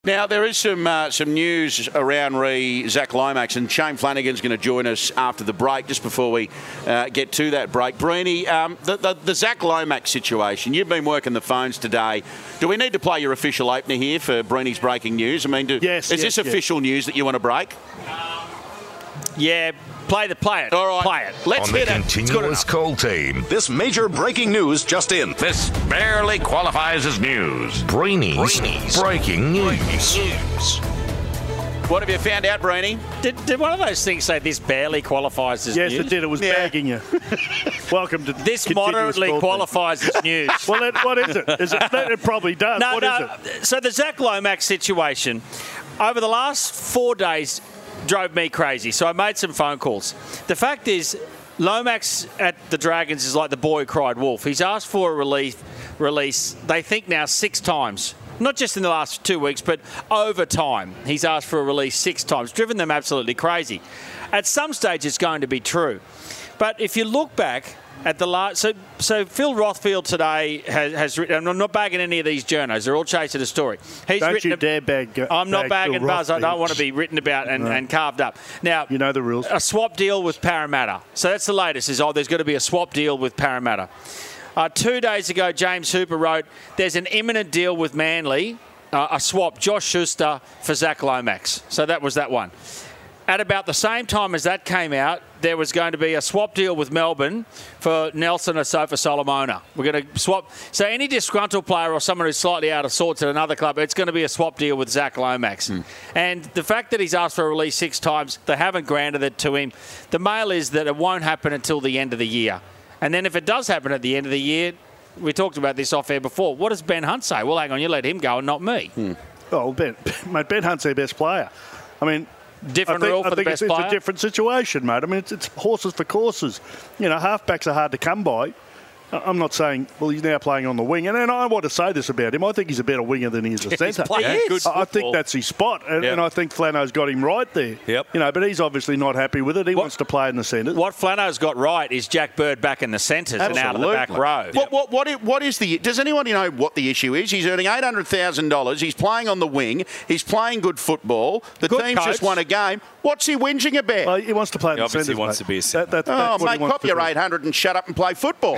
Now, there is some news around Zach Lomax, and Shane Flanagan's going to join us after the break, just before we get to that break. Breeny, the Zach Lomax situation, you've been working the phones today. Do we need to play your official opener here for Breeny's breaking news? I mean, is this official news that you want to break? Yeah, play it. All right. Play it. Let's on hit the it. continuous call team. This major breaking news just in. This barely qualifies as news. Breeny's breaking news. What have you found out, Breeny? Did one of those things say this barely qualifies as news? Yes, it did. It was bagging you. Welcome to This moderately qualifies as news. Well, what is it? It probably does. What is it? So the Zach Lomax situation, over the last 4 days, drove me crazy. So I made some phone calls. The fact is, Lomax at the Dragons is like the boy who cried wolf. He's asked for a release, they think now 6 times. Not just in the last 2 weeks, but over time. He's asked for a release 6 times, driven them absolutely crazy. At some stage, it's going to be true. But if you look back at the last... So Phil Rothfield today has written... I'm not bagging any of these journos. They're all chasing a story. Don't you dare bag... I'm not bagging Phil Buzz. Rothfield. I don't want to be written about and carved up. Now... You know the rules. A swap deal with Parramatta. So that's the latest, is, there's got to be a swap deal with Parramatta. 2 days ago, James Hooper wrote, there's an imminent deal with Manly, a swap, Josh Schuster for Zach Lomax. So that was that one. At about the same time as that came out, there was going to be a swap deal with Melbourne for Nelson Asofa Solomona. We're going to swap. So any disgruntled player or someone who's slightly out of sorts at another club, it's going to be a swap deal with Zach Lomax. And the fact that he's asked for a release 6 times, they haven't granted it to him. The mail is that it won't happen until the end of the year. And then if it does happen at the end of the year, we talked about this off air before, what does Ben Hunt say? Well, hang on, you let him go and not me. Oh, Ben Hunt's their best player. I mean... Different rule for the best player? It's a different situation, mate. I mean, it's horses for courses. You know, halfbacks are hard to come by. I'm not saying, well, he's now playing on the wing. And I want to say this about him. I think he's a better winger than he is a centre. I think that's his spot. And I think Flano's got him right there. Yep. You know, but he's obviously not happy with it. He wants to play in the centre. What Flano's got right is Jack Bird back in the centres and out of the back row. What is the... Does anyone know what the issue is? He's earning $800,000. He's playing on the wing. He's playing good football. The team's just won a game. What's he whinging about? Well, he wants to play in the centres. He wants to be a centre. Mate, cop your 800 and shut up and play football.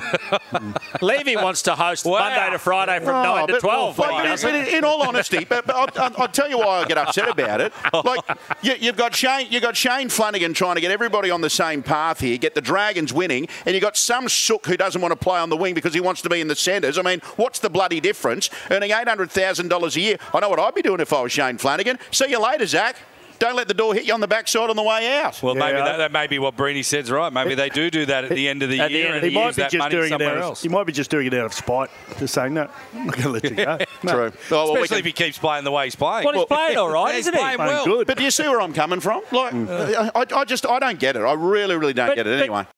Levy wants to host Monday to Friday from 9 to 12. In all honesty, but I'll tell you why I get upset about it. Like you've got Shane Flanagan trying to get everybody on the same path here, get the Dragons winning, and you've got some sook who doesn't want to play on the wing because he wants to be in the centres. I mean, what's the bloody difference? Earning $800,000 a year. I know what I'd be doing if I was Shane Flanagan. See you later, Zach. Don't let the door hit you on the backside on the way out. Well, maybe that may be what Breeny said's right. Maybe they do that at the end of the year and use that money somewhere else. He might be just doing it out of spite, just saying, no, I'm not going to let you go. No. True. Especially if he keeps playing the way he's playing. Well, he's playing all right, isn't he? He's playing well. Good. But do you see where I'm coming from? Like, I don't get it. I really don't get it anyway.